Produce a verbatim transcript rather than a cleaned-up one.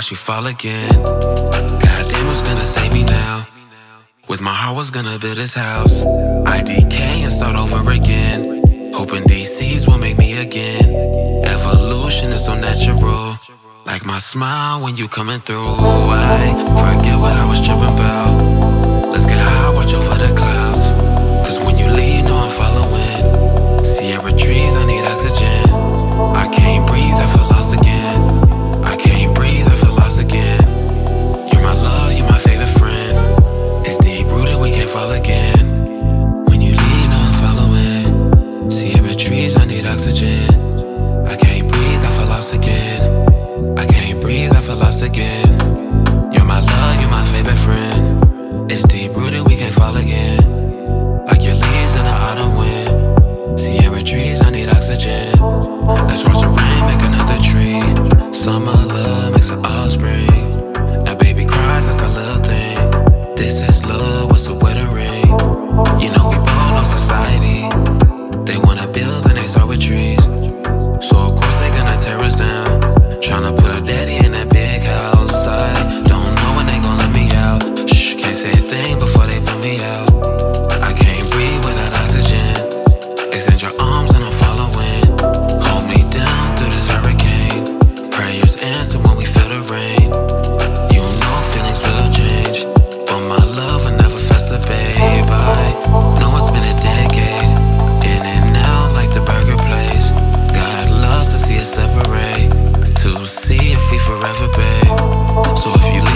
watch you fall again. Goddamn, who's gonna save me now? With my heart was gonna build this house. I decay and start over again. Hoping these seeds will make me again. Evolution is so natural. Like my smile when you coming through. I forget what I was tripping about. Let's get high, watch over the clouds. Cause when you leave, know I'm following. Sierra trees, I need oxygen. I can't breathe, I feel lost again. I can't breathe, I feel lost again. You're my love, you're my favorite friend. It's deep rooted, we can't fall again. When you leave, know I'm following. Sierra trees, I need oxygen. I can't breathe, I feel lost again. I can't breathe, I feel lost again. You're my love, you're my favorite friend. It's deep rooted, we can't fall again. Like your leaves in the autumn wind. Sierra trees, I need oxygen. Let's roll some rain, make another tree. Summer love makes it all spring. And baby cries, that's a little thing. This is love, what's a wedding ring? You know we both know society. They wanna build and they start with trees. So of course they gonna tear us down. Tryna put a daddy in that big house. I don't know when they gon' let me out. Shh, can't say a thing before they put me out. I can't breathe without oxygen. Extend your arms and I'm following. Hold me down through this hurricane. Prayers answer when we feel the rain. You know feelings will change, but my love will never fester, babe. I know it's been a decade, in and out like the burger place. God loves to see us separate, to see if we forever, babe. So if you